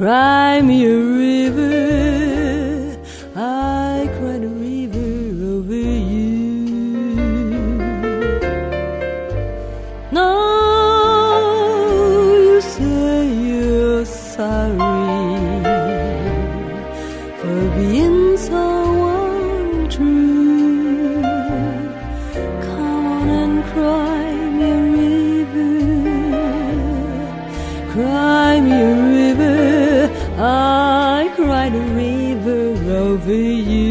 Cry me a river, I cried a river over you. Now you say you're sorry for being so untrue. Come on and cry me a river, cry me a river, I cried a river over you.